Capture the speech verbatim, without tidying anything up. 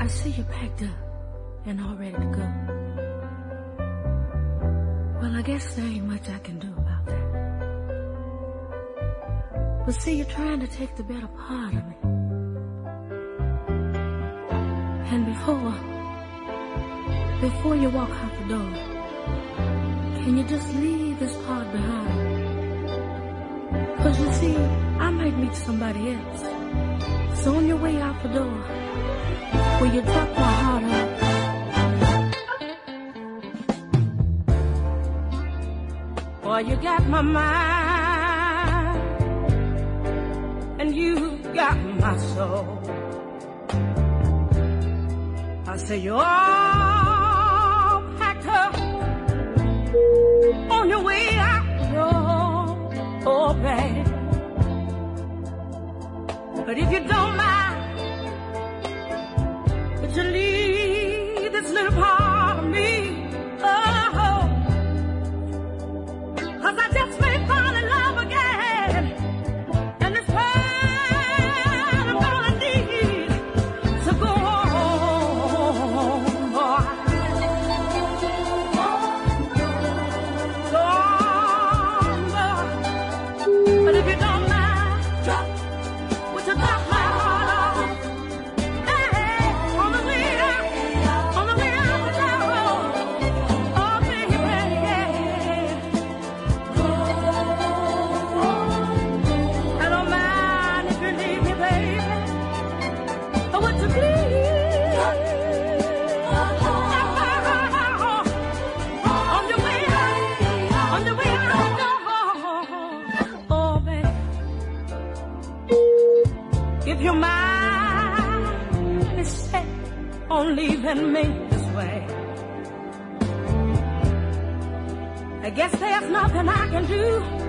see you packed up and all ready to go. Well, I guess there ain't much I can do about that. But see, you're trying to take the better part of me. And before, before you walk out the door, can you just leave this part behind? 'Cause you see, I might meet somebody else. So on your way out the door, will you drop my heart off? Boy, you got my mind, and you got my soul. I say you're all packed up on your way out the door, oh babe. But if you don't mind, would you leave this little part of me? Oh, 'cause I just may fall in love again, and this pain I'm gonna need to go on, boy. Go on, boy. But if you don't mind, drop, would you drop my heart off? Hey, on the way out, on the way out the door. Oh, baby, yeah. I don't mind if you leave me, baby. But would you please drop my heart off? On your way out, on your way out the door. Oh, baby. If your mind is set on leaving me this way, I guess there's nothing I can do.